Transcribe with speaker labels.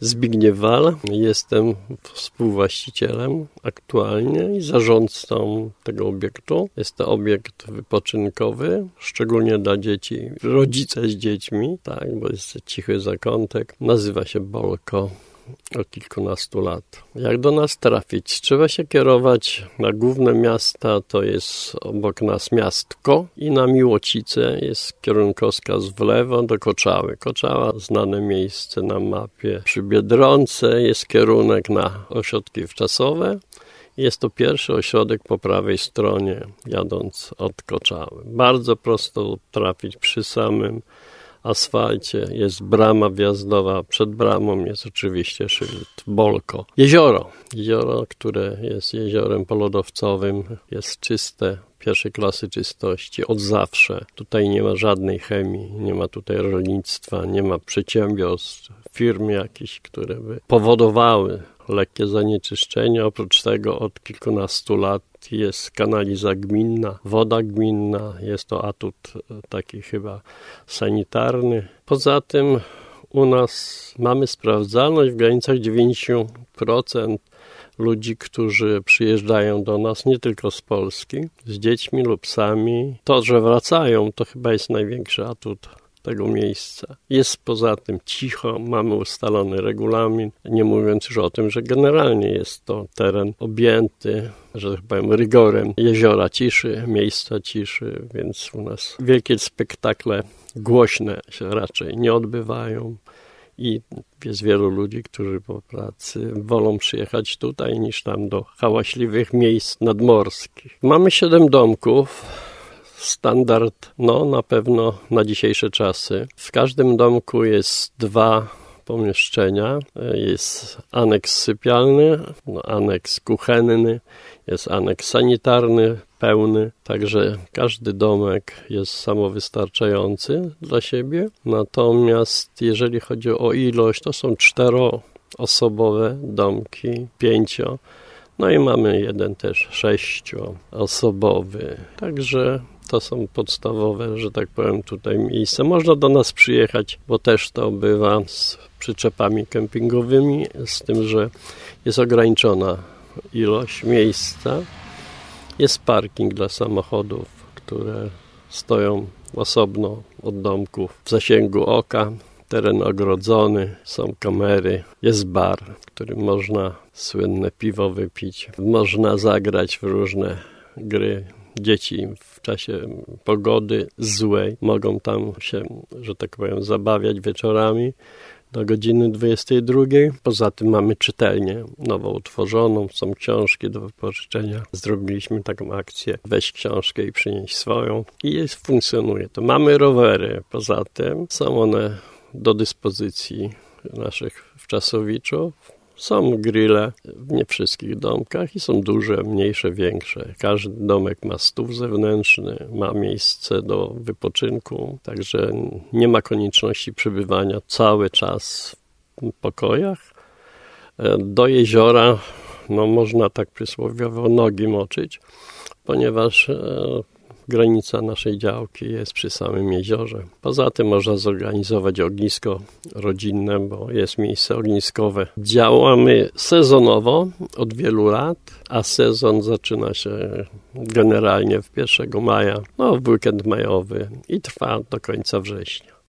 Speaker 1: Zbigniew Wal. Jestem współwłaścicielem aktualnie i zarządcą tego obiektu. Jest to obiekt wypoczynkowy, szczególnie dla dzieci, rodzice z dziećmi, tak, bo jest cichy zakątek. Nazywa się Bolko. Od kilkunastu lat. Jak do nas trafić? Trzeba się kierować na główne miasta, to jest obok nas Miastko i na Miłocice jest kierunkowskaz w lewo do Koczały. Koczała, znane miejsce na mapie. Przy Biedronce jest kierunek na ośrodki wczasowe. Jest to pierwszy ośrodek po prawej stronie, jadąc od Koczały. Bardzo prosto trafić przy samym asfalcie, jest brama wjazdowa, przed bramą jest oczywiście szyld Bolko. Jezioro, które jest jeziorem polodowcowym, jest czyste, pierwszej klasy czystości od zawsze. Tutaj nie ma żadnej chemii, nie ma tutaj rolnictwa, nie ma przedsiębiorstw, firm jakichś, które by powodowały lekkie zanieczyszczenie. Oprócz tego od kilkunastu lat jest kanaliza gminna, woda gminna. Jest to atut taki chyba sanitarny. Poza tym u nas mamy sprawdzalność w granicach 90% ludzi, którzy przyjeżdżają do nas nie tylko z Polski, z dziećmi lub sami. To, że wracają, to chyba jest największy atut tego miejsca. Jest poza tym cicho, mamy ustalony regulamin, nie mówiąc już o tym, że generalnie jest to teren objęty, że tak powiem, rygorem jeziora ciszy, miejsca ciszy, więc u nas wielkie spektakle głośne się raczej nie odbywają i jest wielu ludzi, którzy po pracy wolą przyjechać tutaj niż tam do hałaśliwych miejsc nadmorskich. Mamy 7 domków. Standard, na pewno na dzisiejsze czasy. W każdym domku jest 2 pomieszczenia. Jest aneks sypialny, aneks kuchenny, jest aneks sanitarny pełny. Także każdy domek jest samowystarczający dla siebie. Natomiast jeżeli chodzi o ilość, to są 4-osobowe domki, 5. I mamy jeden też 6-osobowy. Także to są podstawowe, że tak powiem, tutaj miejsca. Można do nas przyjechać, bo też to bywa z przyczepami kempingowymi, z tym, że jest ograniczona ilość miejsca. Jest parking dla samochodów, które stoją osobno od domków w zasięgu oka. Teren ogrodzony, są kamery, jest bar, w którym można słynne piwo wypić. Można zagrać w różne gry. Dzieci w czasie pogody złej mogą tam się, że tak powiem, zabawiać wieczorami do godziny 22. Poza tym mamy czytelnię nowo utworzoną, są książki do wypożyczenia. Zrobiliśmy taką akcję, weź książkę i przynieś swoją i funkcjonuje to. Mamy rowery, poza tym są one do dyspozycji naszych wczasowiczów. Są grille w nie wszystkich domkach i są duże, mniejsze, większe. Każdy domek ma stół zewnętrzny, ma miejsce do wypoczynku, także nie ma konieczności przebywania cały czas w pokojach. Do jeziora można tak przysłowiowo nogi moczyć, ponieważ granica naszej działki jest przy samym jeziorze. Poza tym można zorganizować ognisko rodzinne, bo jest miejsce ogniskowe. Działamy sezonowo od wielu lat, a sezon zaczyna się generalnie w 1 maja, w weekend majowy i trwa do końca września.